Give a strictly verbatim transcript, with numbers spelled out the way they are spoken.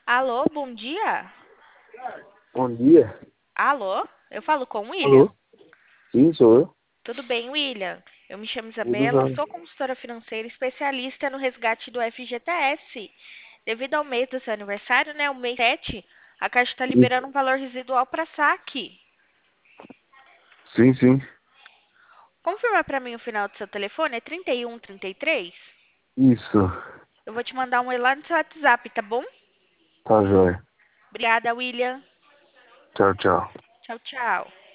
Alô, bom dia? Bom dia. Alô? Eu falo com o William? Alô? Sim, sou eu. Tudo bem, William? Eu me chamo Tudo Isabela, jóia. sou consultora financeira especialista no resgate do F G T S. Devido ao mês do seu aniversário, né, o mês sete, a Caixa está Isso. liberando um valor residual para saque. Sim, sim. Confirma para mim o final do seu telefone, é trinta e um, trinta e três? Isso. Eu vou te mandar um e lá no seu WhatsApp, tá bom? Tá jóia. Obrigada, William. Tchau, tchau. Tchau, tchau.